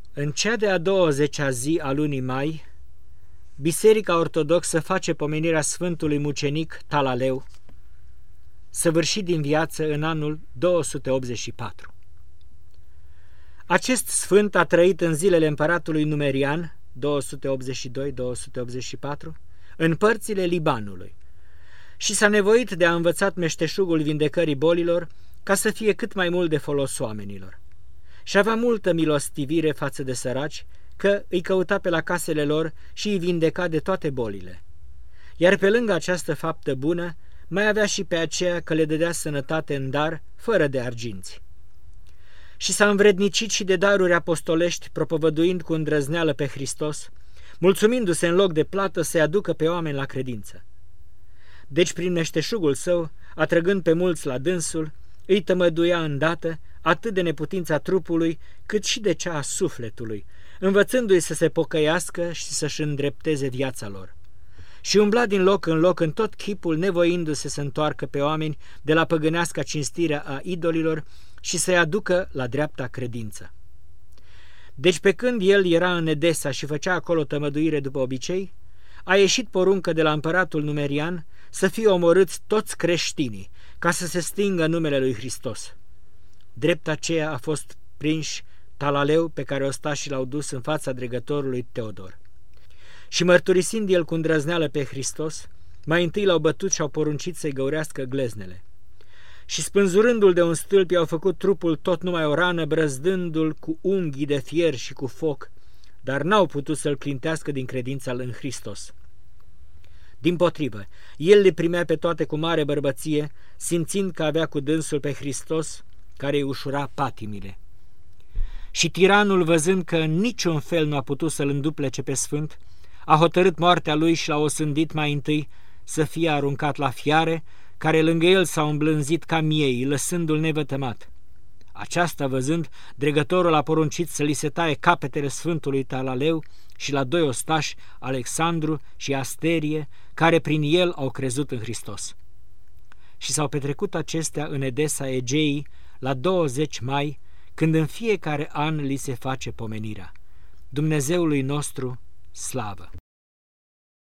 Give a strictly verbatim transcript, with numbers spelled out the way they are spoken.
În cea de-a douăzecea zi a lunii mai, Biserica Ortodoxă face pomenirea Sfântului Mucenic Talaleu, săvârșit din viață în anul două sute optzeci și patru. Acest sfânt a trăit în zilele împăratului Numerian, două sute optzeci și doi - două sute optzeci și patru, în părțile Libanului și s-a nevoit de a învățat meșteșugul vindecării bolilor ca să fie cât mai mult de folos oamenilor. Și avea multă milostivire față de săraci, că îi căuta pe la casele lor și îi vindeca de toate bolile. Iar pe lângă această faptă bună, mai avea și pe aceea că le dădea sănătate în dar, fără de arginți. Și s-a învrednicit și de daruri apostolești, propovăduind cu îndrăzneală pe Hristos, mulțumindu-se în loc de plată să-i aducă pe oameni la credință. Deci, prin meșteșugul său, atrăgând pe mulți la dânsul, îi tămăduia îndată atât de neputința trupului, cât și de cea a sufletului, învățându-i să se pocăiască și să-și îndrepteze viața lor. Și umbla din loc în loc în tot chipul, nevoindu-se să întoarcă pe oameni de la păgâneasca cinstirea a idolilor și să-i aducă la dreapta credință. Deci pe când el era în Edesa și făcea acolo tămăduire după obicei, a ieșit poruncă de la împăratul Numerian să fie omorâți toți creștinii, ca să se stingă numele lui Hristos. Drept aceea a fost prinși Talaleu, pe care ostașii l-au dus în fața dregătorului Teodor. Și mărturisind el cu îndrăzneală pe Hristos, mai întâi l-au bătut și au poruncit să-i găurească gleznele. Și spânzurându-l de un stâlp, i-au făcut trupul tot numai o rană, brăzdându-l cu unghii de fier și cu foc, dar n-au putut să-l clintească din credința în Hristos. Dimpotrivă, el le primea pe toate cu mare bărbăție, simțind că avea cu dânsul pe Hristos, care îi ușura patimile. Și tiranul, văzând că în niciun fel nu a putut să-l înduplece pe sfânt, a hotărât moartea lui și l-a osândit mai întâi să fie aruncat la fiare, care lângă el s-au îmblânzit ca miei, lăsându-l nevătămat. Aceasta văzând, dregătorul a poruncit să li se taie capetele Sfântului Talaleu și la doi ostași, Alexandru și Asterie, care prin el au crezut în Hristos. Și s-au petrecut acestea în Edesa Egeii la douăzeci mai, când în fiecare an li se face pomenirea. Dumnezeului nostru, slavă!